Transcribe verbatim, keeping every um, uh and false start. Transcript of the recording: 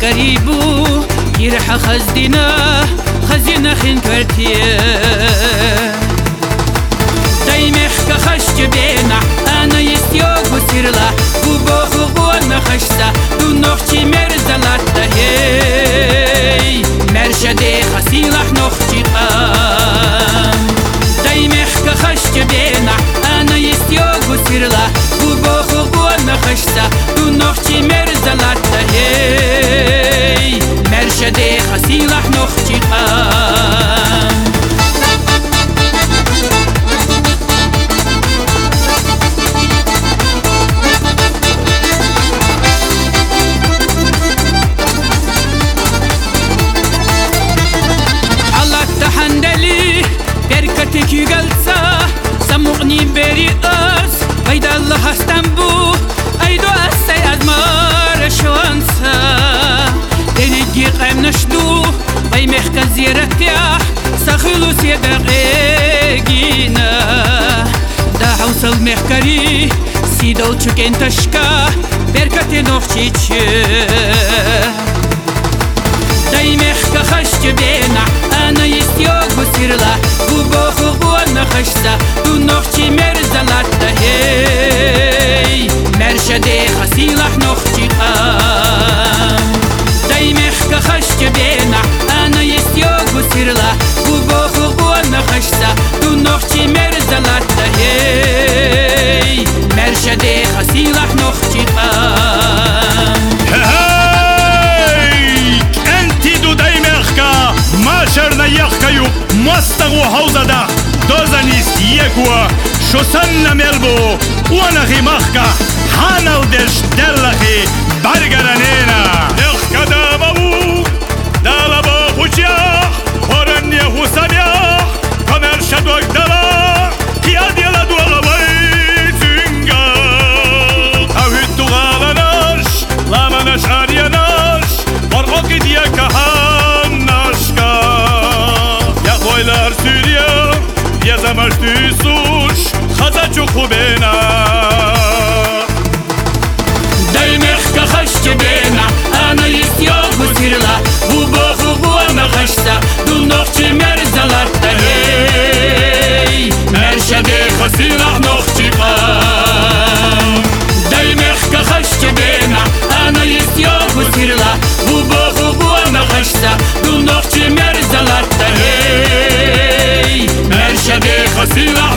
غريبو يرح خزدنا خزينة خين كرتيه دايمخ كخشت بينا أنا يستيوغ وسيرلا وبوخو بوانا خشتا دو نوخشي مرزلات هي مرشدي خسيلح نوخشي قام دايمخ كخشت بينا أنا يستيوغ وسيرلا وبوخو بوانا خشتا دو نوخشي مرزلات هي مرشدي خسيلح نوخشي قام تكي قلصة سمعني بري أرس قيد الله هستنبو أيدو أسي أزمار شوانسا تنجي قيم نشدو قيمخ كزيرتيح سخلو سيدغيقينا دا حوصل مخكري سيدو چكين تشكا بركتي نوخشيچ دايمخ كخشت بينا أنا يستيوغ وسيرلا وبوخو بوانا خشتا دو نوخشي مرزلات هي مرشدي خسيلح نوخشي قام دايمخ كخشت بينا أنا يستيوغ وسيرلا وبوخو بوانا خشتا دو نوخشي مرزلات هي مرشدي خسيلح نوخشي قام ماشر نيخكيو مستغو حوزدا دوزانيست يكوا شوسن ملبو وانا غمخكا حانال دش دلخي برگرانينا يخكا دامو دالبا خوشياخ ورن يهو سمياخ كمر شدوك دلا قياد يلا دولا بيتنگا اوهد تغالناش لامناش عرياناش ورغوكي ديكا Oylar sürüyor, yazamaz düsuş, xaza çok bena. Daymekh kaxashti bena, ana yistiyog usirla, uboxu buana xashta, dulnoqchi merzalatda hey, mershade xasilah noqchi qam. Daymekh kaxashti bena, ana yistiyog usirla, uboxu buana xashta, dulnoqchi merzalatda hey. مرشد خسیلا